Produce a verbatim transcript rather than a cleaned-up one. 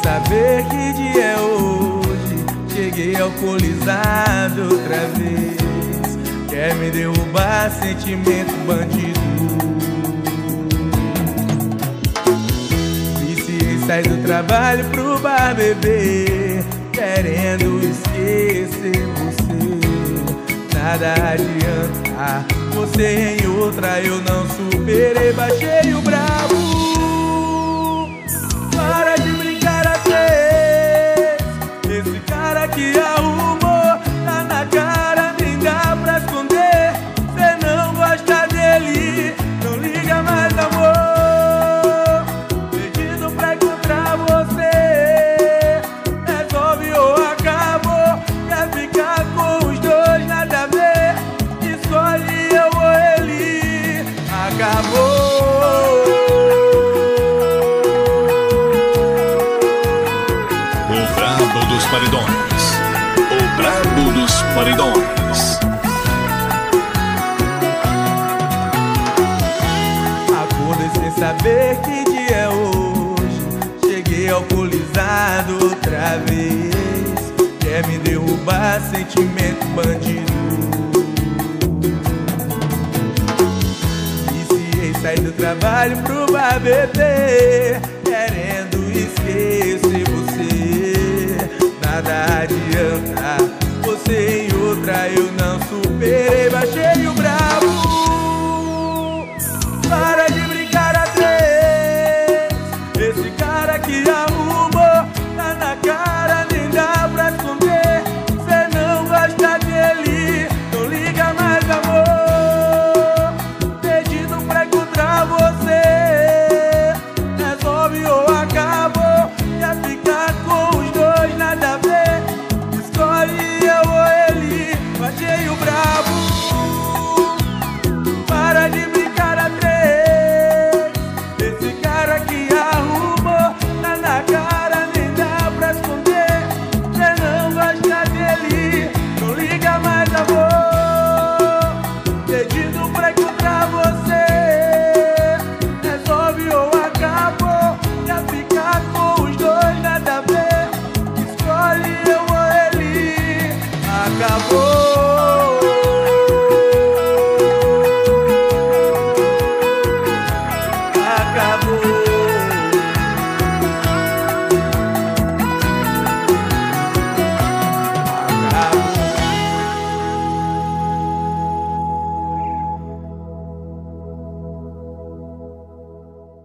saber que dia é hoje. Cheguei alcoolizado outra vez. Quer me derrubar, sentimento bandido. Viciei, sai do trabalho pro bar beber, querendo esquecer você. Nada adianta, você em outra eu não superei. Baixei o bravo. Para de brincar assim. Esse cara que arrumou tá na cara, nem dá pra esconder. Cê não gosta dele, não liga mais, amor. Pedindo pra encontrar você, resolve ou acabou. Quer ficar com os dois, nada a ver. Escolhe eu ou ele, acabou. Dos paredões, o brabo dos paredões. Acordei sem saber que dia é hoje. Cheguei alcoolizado outra vez. Quer me derrubar, sentimento bandido. Viciei, saí do trabalho pro bar beber, querendo esquecer você. Nada adianta, você em outra eu não superei. Baixei